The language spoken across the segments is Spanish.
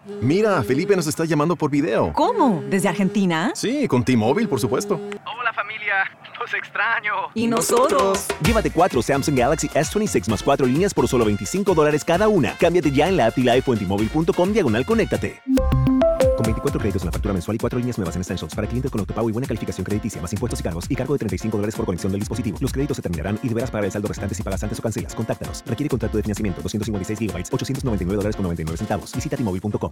Mira, Felipe nos está llamando por video. ¿Cómo? ¿Desde Argentina? Sí, con T-Mobile, por supuesto. Hola familia, los extraño. ¿Y nosotros? Llévate 4 Samsung Galaxy S26 más 4 líneas por solo $25 cada una. Cámbiate ya en la app y live o en T-Mobile.com/conéctate. Con 24 créditos en la factura mensual y 4 líneas nuevas en Essentials para clientes con autopago y buena calificación crediticia, más impuestos y cargos, y cargo de $35 por conexión del dispositivo. Los créditos se terminarán y deberás pagar el saldo restante si pagas antes o cancelas. Contáctanos. Requiere contrato de financiamiento. 256 GB, $899.99. Visita T-Mobile.com.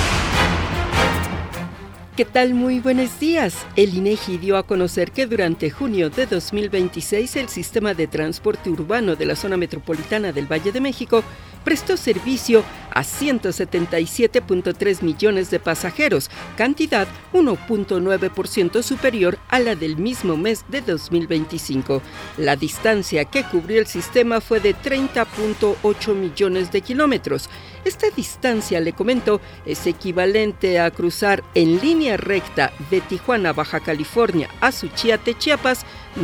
¿Qué tal? Muy buenos días. El INEGI dio a conocer que durante junio de 2026 el sistema de transporte urbano de la zona metropolitana del Valle de México prestó servicio a 177.3 millones de pasajeros, cantidad 1.9% superior a la del mismo mes de 2025. La distancia que cubrió el sistema fue de 30.8 millones de kilómetros. Esta distancia, le comento, es equivalente a cruzar en línea recta de Tijuana, Baja California, a Suchiate, Chiapas,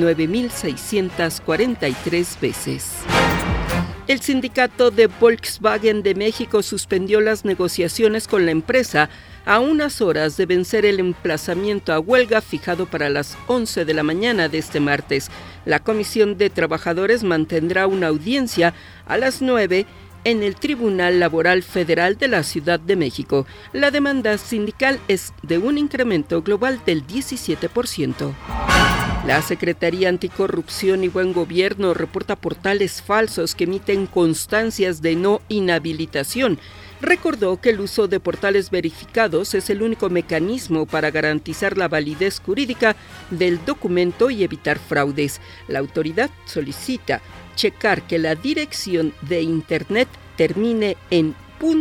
9.643 veces. El sindicato de Volkswagen de México suspendió las negociaciones con la empresa a unas horas de vencer el emplazamiento a huelga fijado para las 11 de la mañana de este martes. La Comisión de Trabajadores mantendrá una audiencia a las 9 en el Tribunal Laboral Federal de la Ciudad de México. La demanda sindical es de un incremento global del 17%. La Secretaría Anticorrupción y Buen Gobierno reporta portales falsos que emiten constancias de no inhabilitación. Recordó que el uso de portales verificados es el único mecanismo para garantizar la validez jurídica del documento y evitar fraudes. La autoridad solicita checar que la dirección de Internet termine en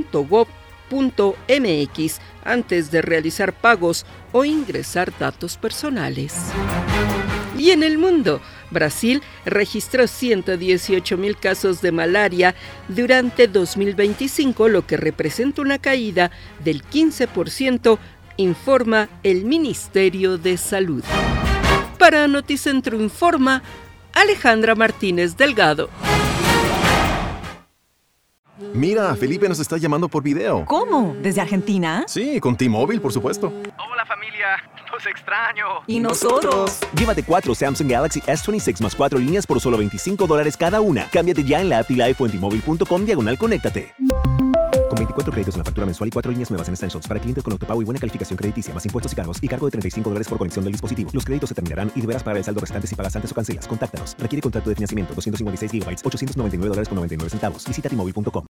.gov.mx antes de realizar pagos o ingresar datos personales. Y en el mundo, Brasil registró 118,000 casos de malaria durante 2025, lo que representa una caída del 15%, informa el Ministerio de Salud. Para Noticentro Informa, Alejandra Martínez Delgado. Mira, Felipe nos está llamando por video. ¿Cómo? ¿Desde Argentina? Sí, con T-Mobile, por supuesto. Hola familia, los extraño. ¿Y nosotros? Llévate 4 Samsung Galaxy S26 más 4 líneas por solo $25 cada una. Cámbiate ya en la app y live o en T-Mobile.com/conéctate. Con 24 créditos en la factura mensual y 4 líneas nuevas en Essentials para clientes con autopago y buena calificación crediticia, más impuestos y cargos, y cargo de $35 por conexión del dispositivo. Los créditos se terminarán y deberás pagar el saldo restante si pagas antes o cancelas. Contáctanos. Requiere contrato de financiamiento. 256 GB, $899.99. Visita T-Mobile.com.